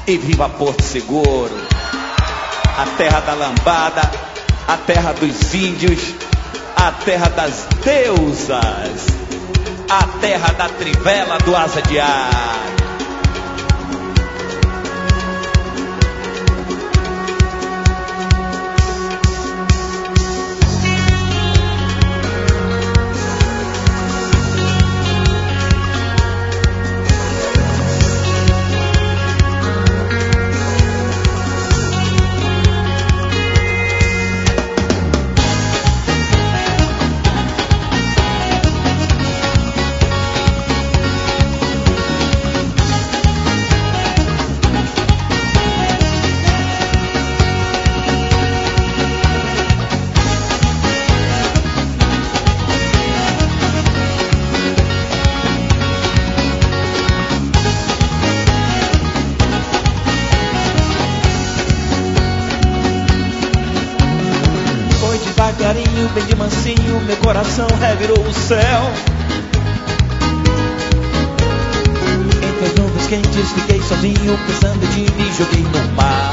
E viva Porto Seguro, a terra da lambada, a terra dos índios, a terra das deusas, a terra da trivela do asa de ar. Devagarinho, bem de mansinho, meu coração revirou o céu. Entre as nuvens quentes fiquei sozinho, pensando de me joguei no mar.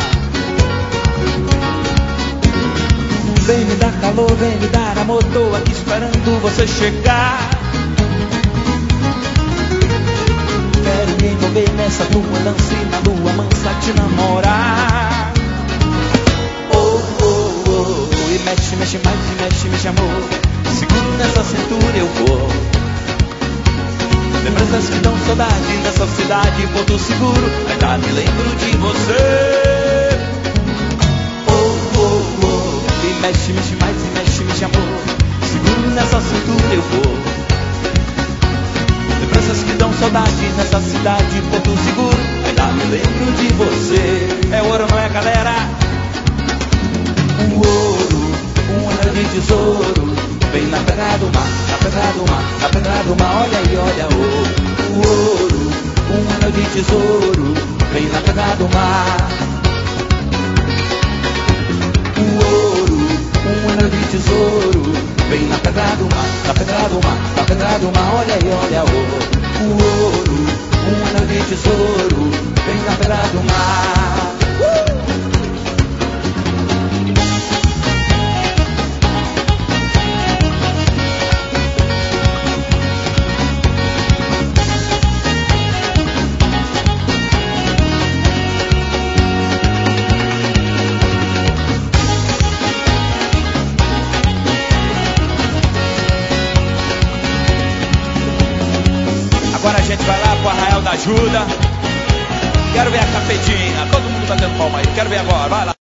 Vem me dar calor, vem me dar amor, tô aqui esperando você chegar. Quero me envolver nessa tua dança e na lua mansa te namorar. E mexe, mexe mais e mexe, mexe amor. Seguro nessa cintura eu vou. Lembranças que dão saudade nessa cidade, Porto Seguro, ainda me lembro de você. E mexe, mexe mais e mexe, mexe amor. Seguro nessa cintura eu vou. Lembranças que dão saudade nessa cidade, Porto Seguro, ainda me lembro de você. É ouro, não é, galera? Um anel de tesouro, vem na pegada do mar, na pegada do mar, na pegada do mar. Olha aí, olha o ouro. Um anel de tesouro, vem na pegada do mar. O ouro, um anel de tesouro, vem na pegada do mar, na pegada do mar, na pegada do mar. Olha aí, olha o ouro. Um anel de tesouro, vem na pegada do mar. Agora a gente vai lá pro Arraial da Ajuda. Quero ver a Cafetinha, todo mundo batendo palma aí. Quero ver agora, vai lá.